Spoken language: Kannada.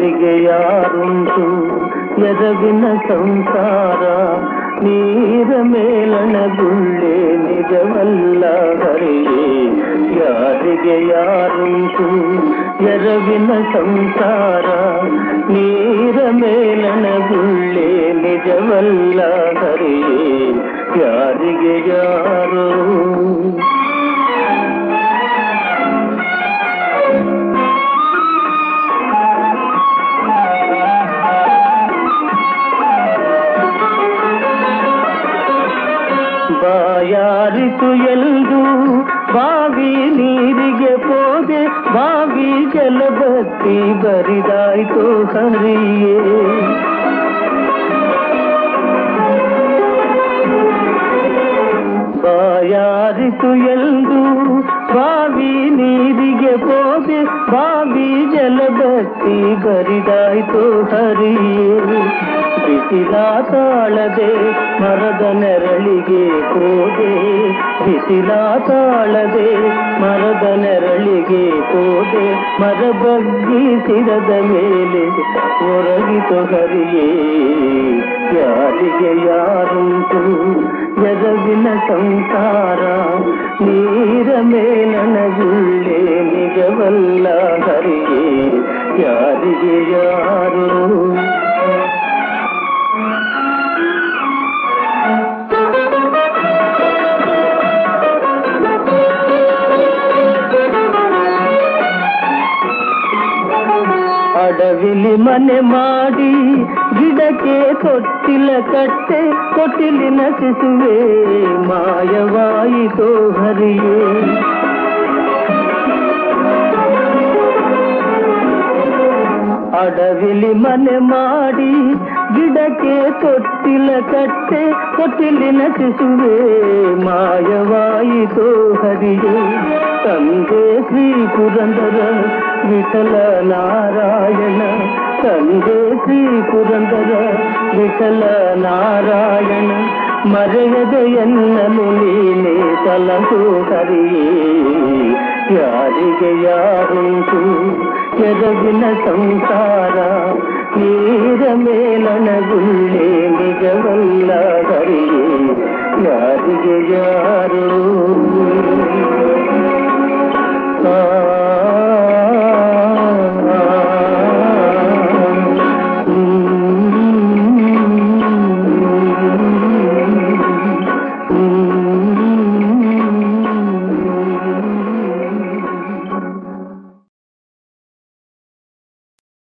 ಯಾರಿಗೆ ಯಾರುಂಟು ಎರವಿನ ಸಂಸಾರ ನೀರ ಮೇಲಣ ಗುಳ್ಳೆ ನಿಜವಲ್ಲ ಹರಿಯೇ ಯಾರಿಗೆ ಯಾರುಂಟು ಎರವಿನ ಸಂಸಾರ ನೀರ ಮೇಲಣ ಗುಳ್ಳೆ ನಿಜವಲ್ಲ ಹರಿಯೇ ಯಾರಿಗೆ ಯಾರು ಬಾಯಾರಿತು ಎಂದು ಬಾವಿ ನೀರಿಗೆ ಹೋದೆ ಬಾವಿ ಜಲಬತ್ತಿ ಬರಿದಾಯ್ತು ಹರಿಯೇ ಬಾಯಾರಿತು ಎಂದು ಬಾವಿ ನೀರಿಗೆ ಹೋದೆ ಬಾವಿ ಜಲಬತ್ತಿ ಬರಿದಾಯ್ತು ಹರಿಯೇ ಬಿಸಿಲ ತಾಳದೆ ಮರದ ನೆರಳಿಗೆ ಹೋದೆ ಬಿಸಿಲ ತಾಳದೆ ಮರದ ನೆರಳಿಗೆ ಹೋದೆ ಮರ ಬಗ್ಗಿಸಿರದ ಮೇಲೆ ಒರಗಿತು ಹರಿಯೇ ಯಾರಿಗೆ ಯಾರುಂಟು ಎರವಿನ ಸಂಸಾರ ನೀರ ಮೇಲನ ಗುಳ್ಳೆ ನಿಜವಲ್ಲ ಹರಿಯೇ ಯಾರಿಗೆ ಯಾರು ಅಡವಿಲಿ ಮನೆ ಮಾಡಿ ಗಿಡಕ್ಕೆ ತೊಟ್ಟಿಲ ಕಟ್ಟೆ ತೊಟ್ಟಿಲಿನ ಶಿಶುವೆ ಮಾಯವಾಯಿತೋ ಹರಿಯೇ ಅಡವಿಲಿ ಮನೆ ಮಾಡಿ ಗಿಡಕ್ಕೆ ತೊಟ್ಟಿಲ ಕಟ್ಟೆ ತೊಟ್ಟಿಲಿನ ಶಿಶುವೆ ಮಾಯವಾಯಿತೋ ಹರಿಯೇ ತಂದೆ ಶ್ರೀ ಪುರಂದರ ವಿಠಲ ನಾರಾಯಣ ತಂದೆ ಶ್ರೀ ಪುರಂದರ ವಿಠಲ ನಾರಾಯಣ ಮರೆಯದೆ ಎನ್ನಲು ನೀನೆ ಸಲಹು ಹರಿಯೇ ಯಾರಿಗೆ ಯಾರುಂಟು ಎರವಿನ ಸಂಸಾರ ನೀರ ಮೇಲನ ಗುಳ್ಳೆ ನಿಜವಲ್ಲ ಹರಿಯೇ ಯಾರಿಗೆ ಯಾರು